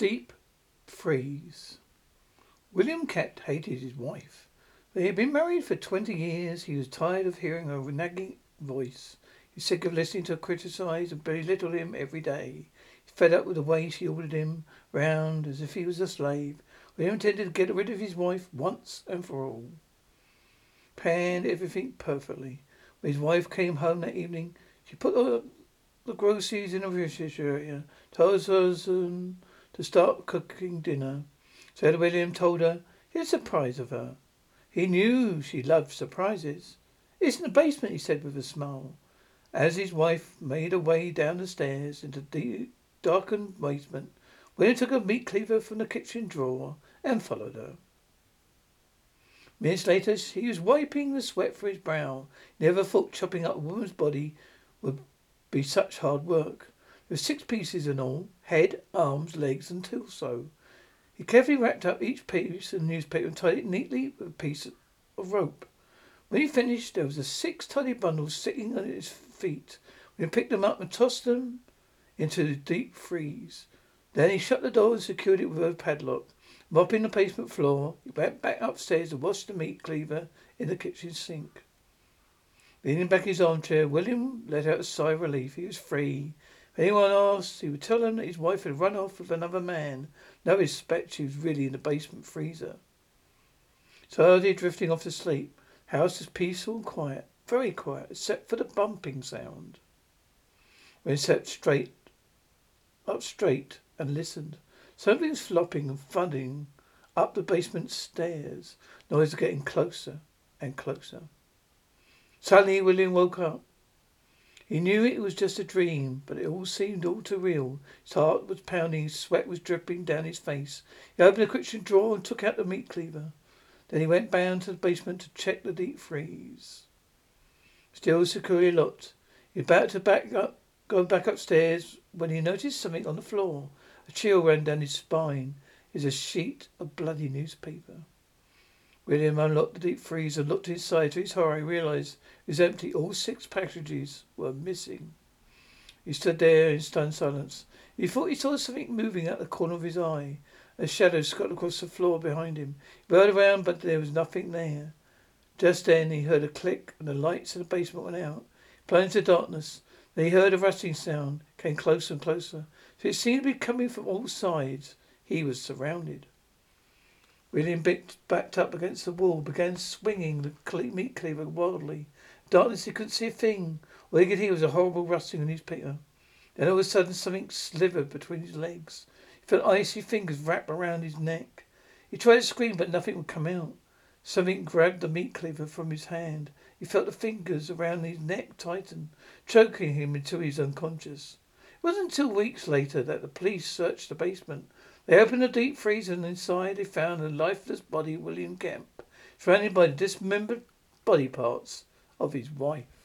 Deep freeze. William Kent hated his wife. They had been married for 20 years. He was tired of hearing her nagging voice. He was sick of listening to her criticise and belittle him every day. He fed up with the way she ordered him round as if he was a slave. William intended to get rid of his wife once and for all. Planned everything perfectly. When his wife came home that evening, she put the groceries in a refrigerator, told her husband to start cooking dinner. So William told her he'd surprise of her. He knew she loved surprises. It's in the basement, he said with a smile. As his wife made her way down the stairs into the darkened basement, William took a meat cleaver from the kitchen drawer and followed her. Minutes later, he was wiping the sweat from his brow. He never thought chopping up a woman's body would be such hard work. There were 6 pieces in all: head, arms, legs, and torso. He carefully wrapped up each piece in newspaper and tied it neatly with a piece of rope. When he finished, there was 6 tiny bundles sitting on his feet. He picked them up and tossed them into the deep freeze. Then he shut the door and secured it with a padlock. Mopping the basement floor, he went back upstairs to wash the meat cleaver in the kitchen sink. Leaning back in his armchair, William let out a sigh of relief. He was free. If anyone asked, he would tell them that his wife had run off with another man. No respect, she was really in the basement freezer. Slowly drifting off to sleep. House was peaceful and quiet. Very quiet, except for the bumping sound. When he sat up straight and listened, something was flopping and thudding up the basement stairs. Noise was getting closer and closer. Suddenly William woke up. He knew it was just a dream, but it all seemed all too real. His heart was pounding, his sweat was dripping down his face. He opened the kitchen drawer and took out the meat cleaver. Then he went down to the basement to check the deep freeze. Still securely locked. He was about to go back upstairs when he noticed something on the floor. A chill ran down his spine. It was a sheet of bloody newspaper. William unlocked the deep freeze and looked inside. To his horror, he realised it was empty. All 6 packages were missing. He stood there in stunned silence. He thought he saw something moving out the corner of his eye. A shadow scuttled across the floor behind him. He whirled around, but there was nothing there. Just then he heard a click and the lights in the basement went out. He plunged into darkness. Then he heard a rustling sound. It came closer and closer. So it seemed to be coming from all sides. He was surrounded. William backed up against the wall, began swinging the meat cleaver wildly. In darkness, he couldn't see a thing. All he could hear was a horrible rustling in his newspaper. Then all of a sudden, something slithered between his legs. He felt icy fingers wrap around his neck. He tried to scream, but nothing would come out. Something grabbed the meat cleaver from his hand. He felt the fingers around his neck tighten, choking him until he was unconscious. It wasn't until weeks later that the police searched the basement. They opened the deep freezer and inside they found the lifeless body of William Kemp, surrounded by the dismembered body parts of his wife.